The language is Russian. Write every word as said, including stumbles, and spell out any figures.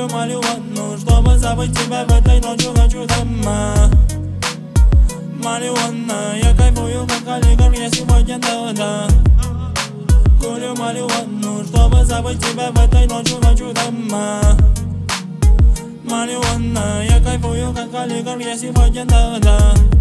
Курю марихуану, чтобы забыть тебя в этой ночью хочу дома. Марихуана, я кайфую как олигарх, я сегодня да-да. Курю марихуану, чтобы забыть тебя в этой ночью хочу дома. Марихуана, я кайфую как олигарх, я сегодня да-да.